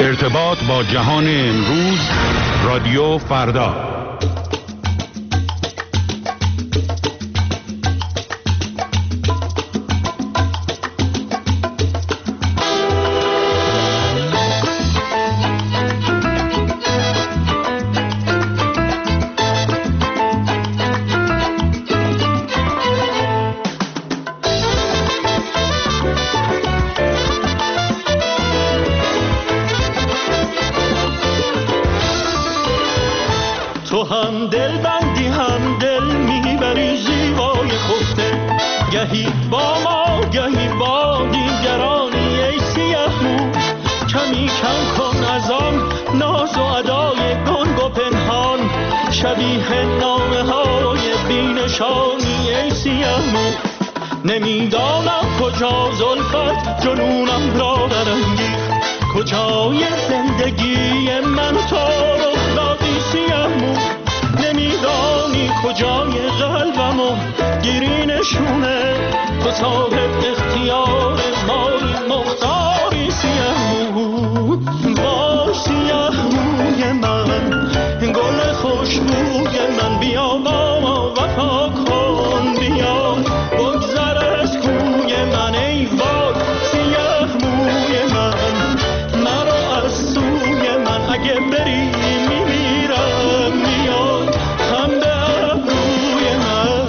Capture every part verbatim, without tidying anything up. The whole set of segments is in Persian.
ارتباط با جهان امروز، رادیو فردا. تو هم دل بندی هم دل میبری زیبای خفته، گهی با ما گهی با دیگرانی. ای سیاه مو کمی کم کن از آن ناز و ادای گنگ و پنهان، شبیه نامه های بینشانی. ای سیاه مو نمیدانم کجا زلفت جنونم را برانگیخت، کجای زندگی من تو رخ دادی سیاه مو. نمیدانی کجای قلبمو گیری نشونه، تو صاحب اختیار ماری مختاری سیاه مو. با سیاه موی من گل خوشبوی من، بیا با ما وفا کن، بیا بگذر از کوی من. ای وای سیاه موی من، مرا از سوی من اگه بری میمیرم، میاد هم به ابروی من.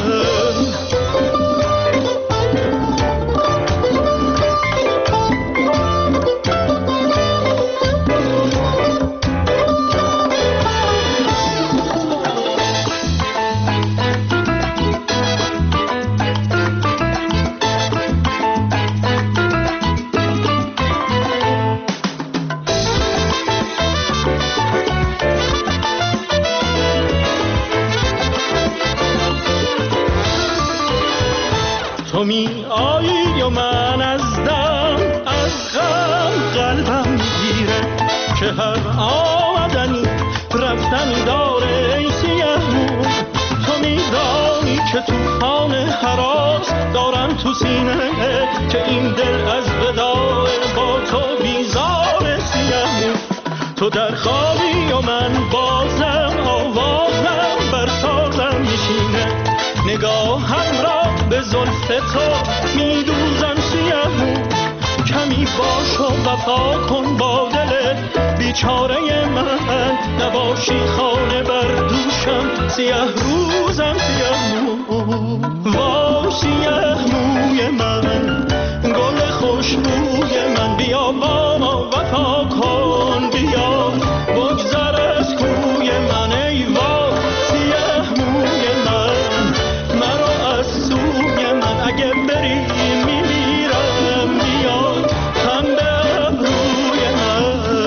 تو می آیی و من از دم از غم قلبم میگیره، که هر آمدنی رفتنی داره. ای سیاه مو تو میدانی که توفان هراس دارم تو سینه، که این دل از وداع با تو بیزاره. سیاه مو تو در خوابی و من بازم آوازم بر سازم میشینه، نگاهم را به زلف تو میدوزم سیاه مو. کمی باش و وفا کن با دل بیچاره من، نباشی خانه بر دوشم سیاه روزم سیاه مو. وا سیاه موی من گل خوشبوی من، بیا با ما وفا کن، بیا بگذر از کوی من. ای وای سیاه موی من، مرا از سوی من اگه بری میمیرم، میاد هم به ابروی من.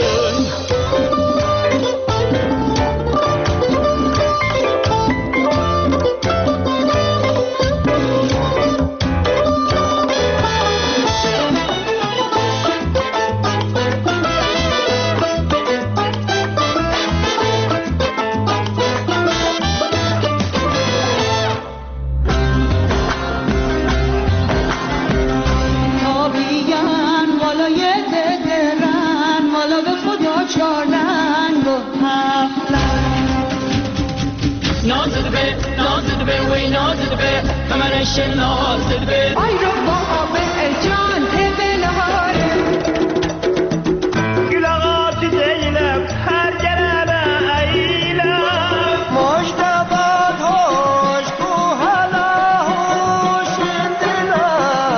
ای رو با به جان دلهار گلغات زینب هر جنب ایلم، مشتبات هوش کو هلا هوش دلا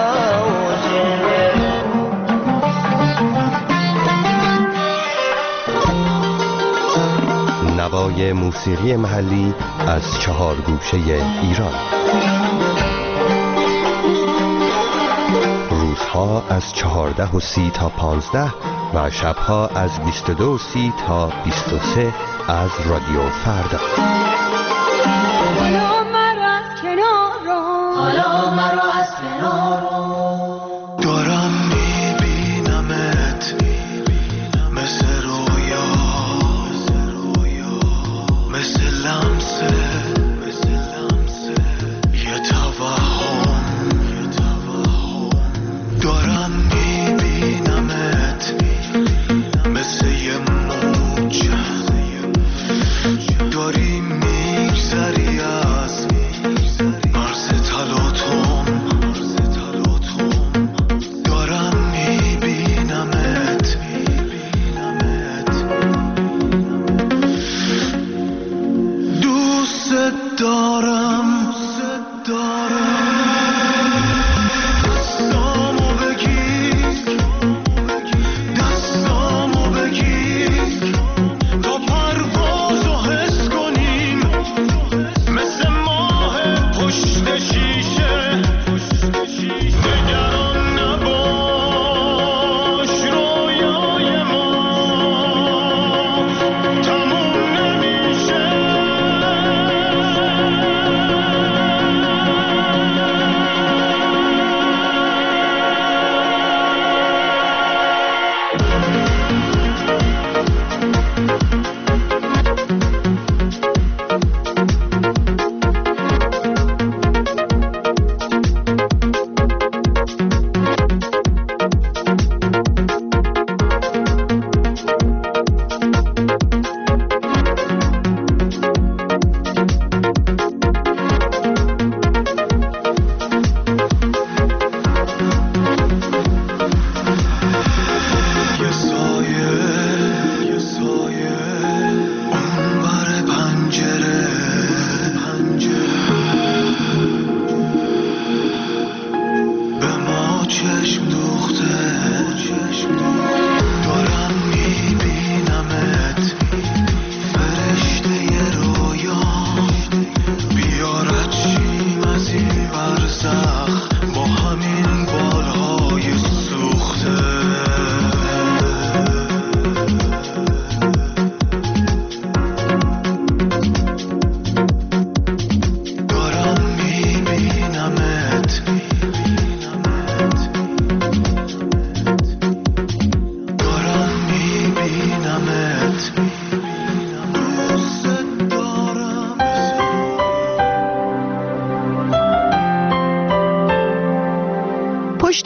هوش. نوای موسیقی محلی از چهار گوشه ایران. روزها از چهارده و سی تا پانزده و شبها از بیست و دو و سی تا بیست و سه از رادیو فردا. حالا مرا از کنار، حالا مرا از کنار دارم میبینمت مثل رویا، مثل لمسه یه توهم. دارم میبینمت مثل یه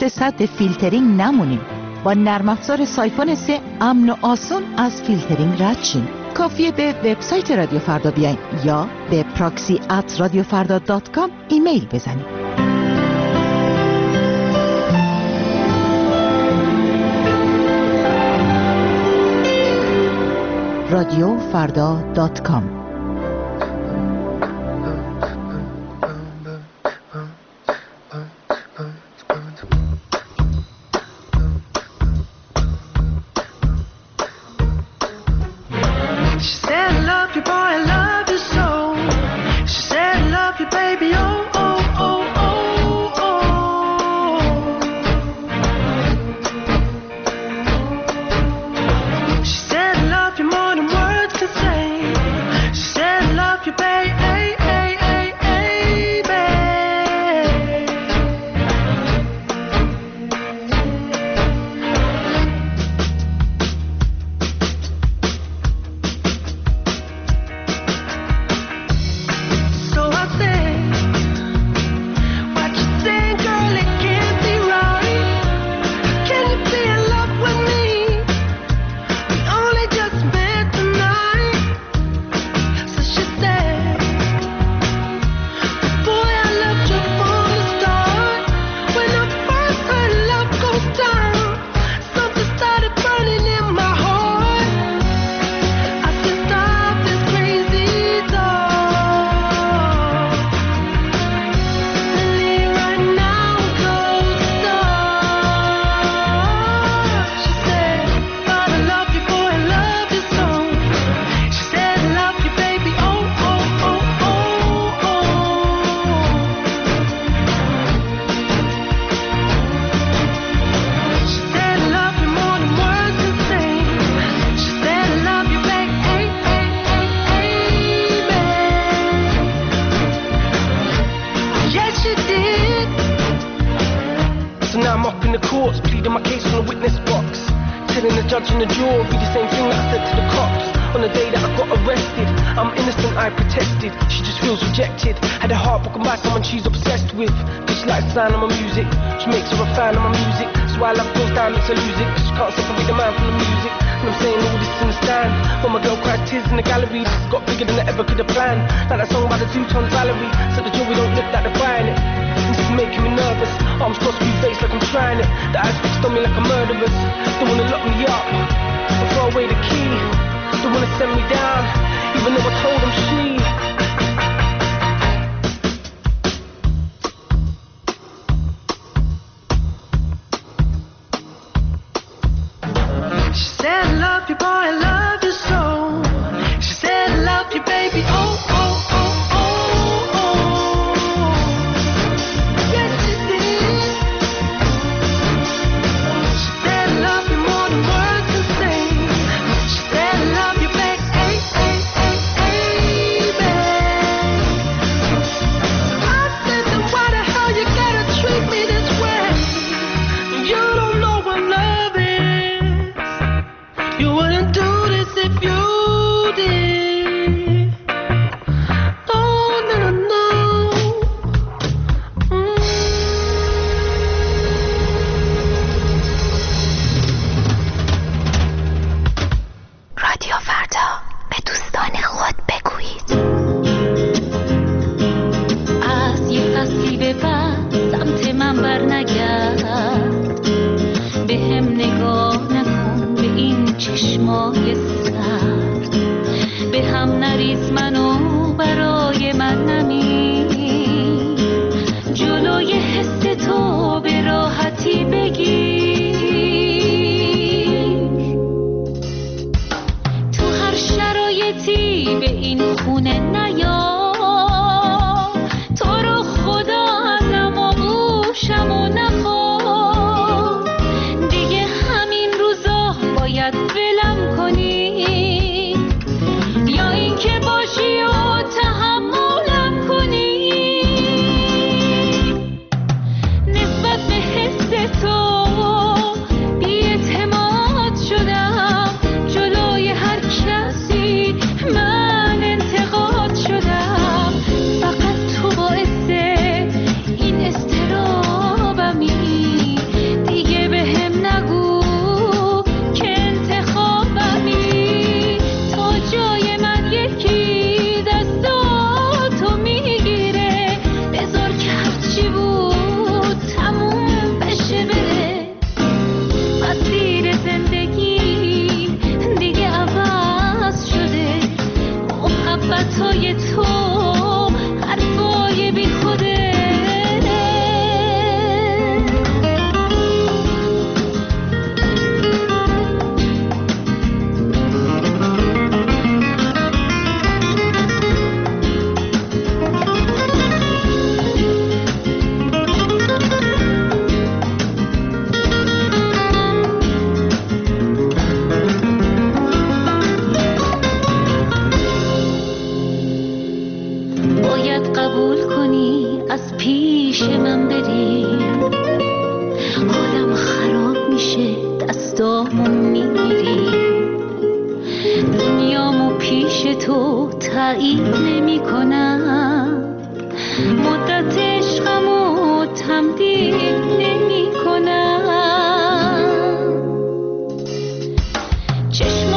پشت سد فیلترینگ نمونیم. با نرم افزار سایفون سه امن و آسون از فیلترینگ رد شیم. کافیه به وبسایت رادیو فردا بیاین یا به پراکسی ات رادیو فردا دات کام ایمیل بزنید. رادیو فردا دات کام. میری، دنیامو پیش تو تایید نمی کنم، مدت عشقمو تمدید نمی کنم. چشم